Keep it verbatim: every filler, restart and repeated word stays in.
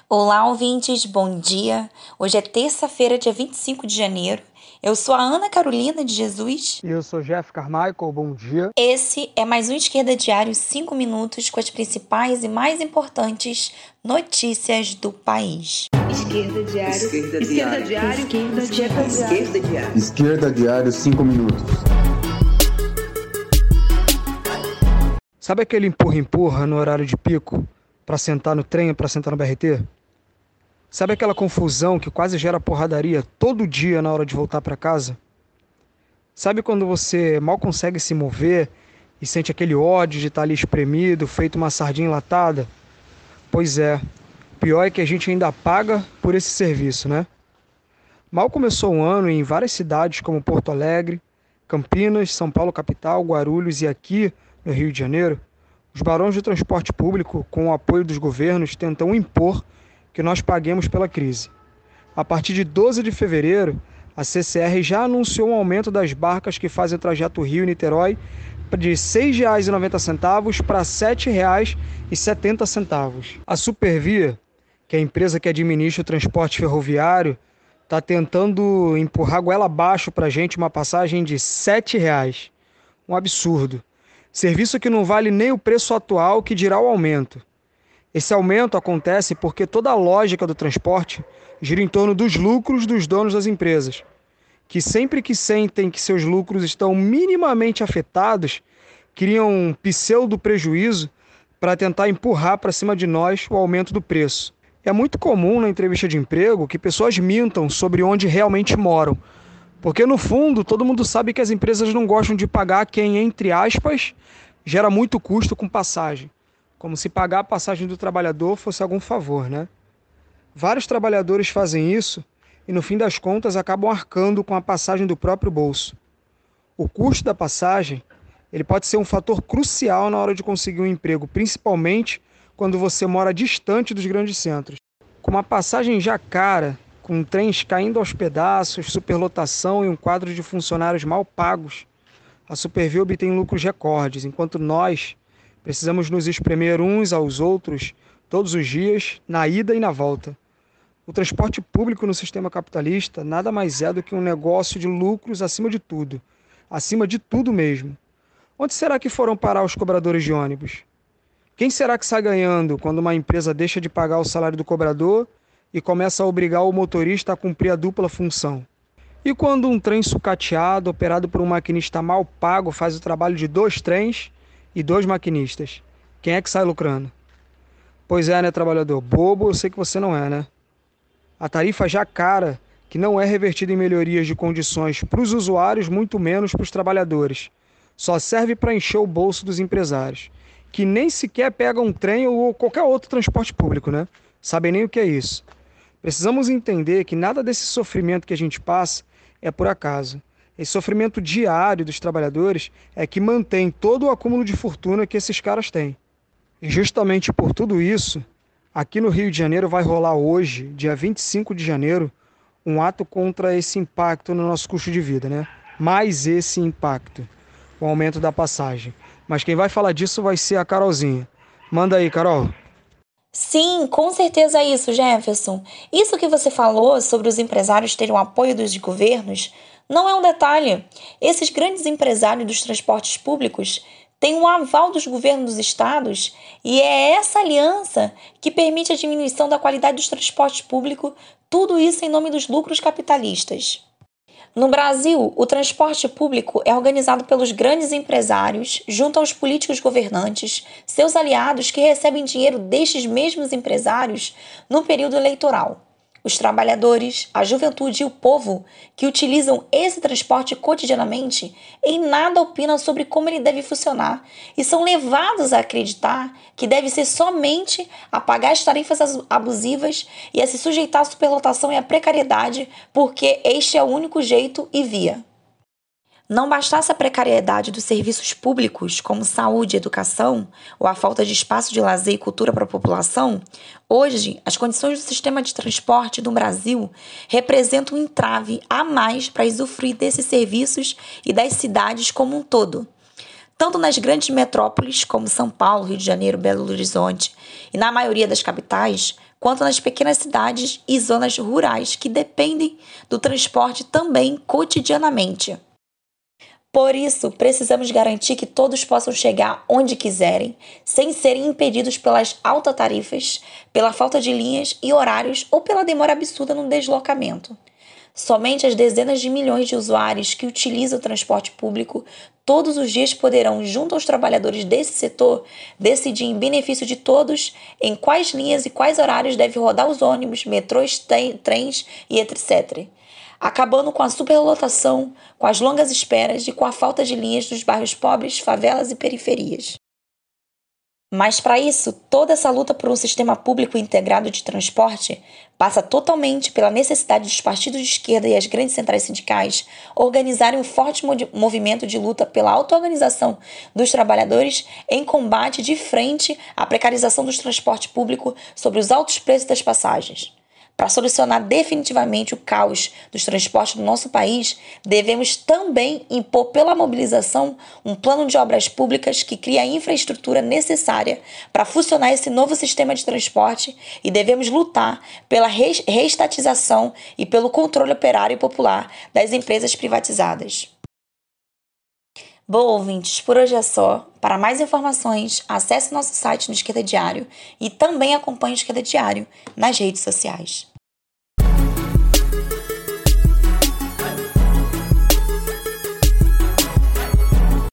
Olá, ouvintes, bom dia. Hoje é terça-feira, dia vinte e cinco de janeiro. Eu sou a Ana Carolina de Jesus. E eu sou Jeff Carmichael, bom dia. Esse é mais um Esquerda Diário, cinco minutos com as principais e mais importantes notícias do país. Esquerda Diário. Esquerda Esquerda Diário. Diário. Esquerda Diário. Esquerda Diário. Esquerda Diário, cinco minutos. Sabe aquele empurra-empurra no horário de pico para sentar no trem ou para sentar no B R T? Sabe aquela confusão que quase gera porradaria todo dia na hora de voltar para casa? Sabe quando você mal consegue se mover e sente aquele ódio de estar ali espremido, feito uma sardinha enlatada? Pois é, pior é que a gente ainda paga por esse serviço, né? Mal começou o ano em várias cidades como Porto Alegre, Campinas, São Paulo capital, Guarulhos e aqui no Rio de Janeiro, os barões do transporte público, com o apoio dos governos, tentam impor que nós paguemos pela crise. A partir de doze de fevereiro, a C C R já anunciou um aumento das barcas que fazem o trajeto Rio-Niterói de seis reais e noventa centavos para sete reais e setenta centavos. A Supervia, que é a empresa que administra o transporte ferroviário, está tentando empurrar goela abaixo para a gente uma passagem de sete reais. Um absurdo. Serviço que não vale nem o preço atual, que dirá o aumento. Esse aumento acontece porque toda a lógica do transporte gira em torno dos lucros dos donos das empresas, que sempre que sentem que seus lucros estão minimamente afetados, criam um pseudo prejuízo para tentar empurrar para cima de nós o aumento do preço. É muito comum na entrevista de emprego que pessoas mintam sobre onde realmente moram, porque no fundo todo mundo sabe que as empresas não gostam de pagar quem, entre aspas, gera muito custo com passagem. Como se pagar a passagem do trabalhador fosse algum favor, né? Vários trabalhadores fazem isso e, no fim das contas, acabam arcando com a passagem do próprio bolso. O custo da passagem ele pode ser um fator crucial na hora de conseguir um emprego, principalmente quando você mora distante dos grandes centros. Com uma passagem já cara, com trens caindo aos pedaços, superlotação e um quadro de funcionários mal pagos, a Supervia obtém lucros recordes, enquanto nós precisamos nos espremer uns aos outros todos os dias, na ida e na volta. O transporte público no sistema capitalista nada mais é do que um negócio de lucros acima de tudo. Acima de tudo mesmo. Onde será que foram parar os cobradores de ônibus? Quem será que sai ganhando quando uma empresa deixa de pagar o salário do cobrador e começa a obrigar o motorista a cumprir a dupla função? E quando um trem sucateado, operado por um maquinista mal pago, faz o trabalho de dois trens e dois maquinistas? Quem é que sai lucrando? Pois é, né, trabalhador? Bobo, eu sei que você não é, né? A tarifa já cara, que não é revertida em melhorias de condições para os usuários, muito menos para os trabalhadores. Só serve para encher o bolso dos empresários, que nem sequer pegam um trem ou qualquer outro transporte público, né? Sabem nem o que é isso. Precisamos entender que nada desse sofrimento que a gente passa é por acaso. Esse sofrimento diário dos trabalhadores é que mantém todo o acúmulo de fortuna que esses caras têm. E justamente por tudo isso, aqui no Rio de Janeiro vai rolar hoje, dia vinte e cinco de janeiro, um ato contra esse impacto no nosso custo de vida, né? Mais esse impacto, o aumento da passagem. Mas quem vai falar disso vai ser a Carolzinha. Manda aí, Carol. Sim, com certeza é isso, Jefferson. Isso que você falou sobre os empresários terem o apoio dos governos não é um detalhe. Esses grandes empresários dos transportes públicos têm um aval dos governos dos estados e é essa aliança que permite a diminuição da qualidade dos transportes públicos, tudo isso em nome dos lucros capitalistas. No Brasil, o transporte público é organizado pelos grandes empresários, junto aos políticos governantes, seus aliados que recebem dinheiro destes mesmos empresários no período eleitoral. Os trabalhadores, a juventude e o povo que utilizam esse transporte cotidianamente em nada opinam sobre como ele deve funcionar e são levados a acreditar que deve ser somente a pagar as tarifas abusivas e a se sujeitar à superlotação e à precariedade, porque este é o único jeito e via. Não bastasse a precariedade dos serviços públicos, como saúde e educação, ou a falta de espaço de lazer e cultura para a população, hoje as condições do sistema de transporte do Brasil representam um entrave a mais para usufruir desses serviços e das cidades como um todo. Tanto nas grandes metrópoles, como São Paulo, Rio de Janeiro, Belo Horizonte, e na maioria das capitais, quanto nas pequenas cidades e zonas rurais que dependem do transporte também cotidianamente. Por isso, precisamos garantir que todos possam chegar onde quiserem, sem serem impedidos pelas altas tarifas, pela falta de linhas e horários ou pela demora absurda no deslocamento. Somente as dezenas de milhões de usuários que utilizam o transporte público todos os dias poderão, junto aos trabalhadores desse setor, decidir em benefício de todos em quais linhas e quais horários devem rodar os ônibus, metrôs, trens e etcétera, acabando com a superlotação, com as longas esperas e com a falta de linhas nos bairros pobres, favelas e periferias. Mas para isso, toda essa luta por um sistema público integrado de transporte passa totalmente pela necessidade dos partidos de esquerda e as grandes centrais sindicais organizarem um forte movimento de luta pela auto-organização dos trabalhadores em combate de frente à precarização do transporte público sobre os altos preços das passagens. Para solucionar definitivamente o caos dos transportes no nosso país, devemos também impor pela mobilização um plano de obras públicas que crie a infraestrutura necessária para funcionar esse novo sistema de transporte e devemos lutar pela reestatização e pelo controle operário e popular das empresas privatizadas. Bom, ouvintes, por hoje é só. Para mais informações, acesse nosso site no Esquerda Diário e também acompanhe o Esquerda Diário nas redes sociais.